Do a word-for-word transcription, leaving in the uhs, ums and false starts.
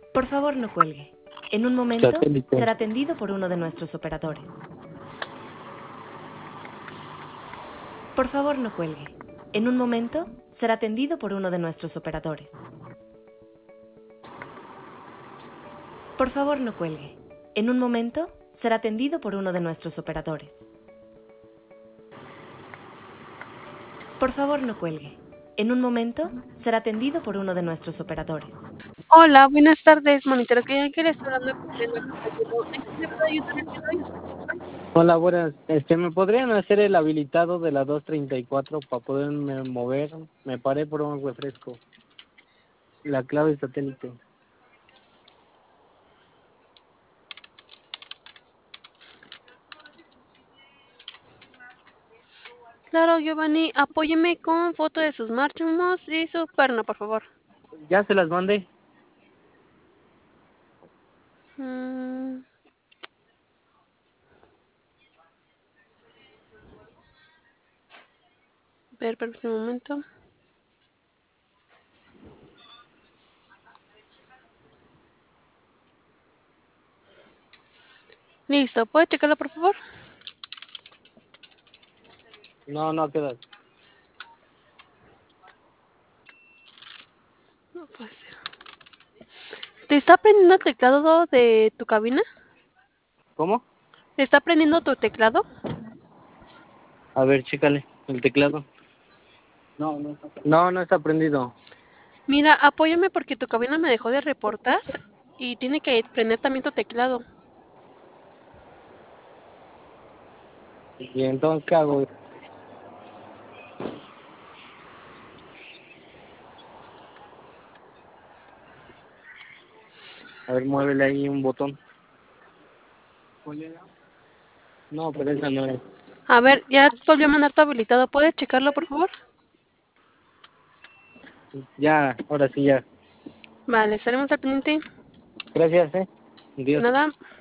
Por favor, no cuelgue. En un momento Satélite. será atendido por uno de nuestros operadores. Por favor, no cuelgue. En un momento será atendido por uno de nuestros operadores. Por favor, no cuelgue. En un momento será atendido por uno de nuestros operadores. Por favor, no cuelgue. En un momento será atendido por uno de nuestros operadores. Hola, buenas tardes, monitores. Que que le estoy hablando con Brenda Caballero. ¿En qué le puedo ayudar el día de hoy? Hola, buenas. Este, ¿me podrían hacer el habilitado de la dos treinta y cuatro para poderme mover? Me paré por un refresco. La clave satélite. Claro, Giovanni, apóyeme con foto de sus mármos y su perno, por favor. Ya se las mandé. Mm. Ver, permítame un momento. Listo, ¿puede checarlo, por favor? No, no queda. No puede ser. ¿Te está prendiendo el teclado de tu cabina? ¿Cómo? ¿Te está prendiendo tu teclado? A ver, chécale. El teclado. No, no está prendido. No, no está prendido. Mira, apóyame porque tu cabina me dejó de reportar y tiene que prender también tu teclado. Y entonces, ¿qué hago? A ver, muévele ahí un botón. No, pero esa no es. A ver, ya volvió a mandar tu habilitado. ¿Puedes checarlo, por favor? Ya, ahora sí ya. Vale, estaremos al pendiente. Gracias, eh. De Dios. nada.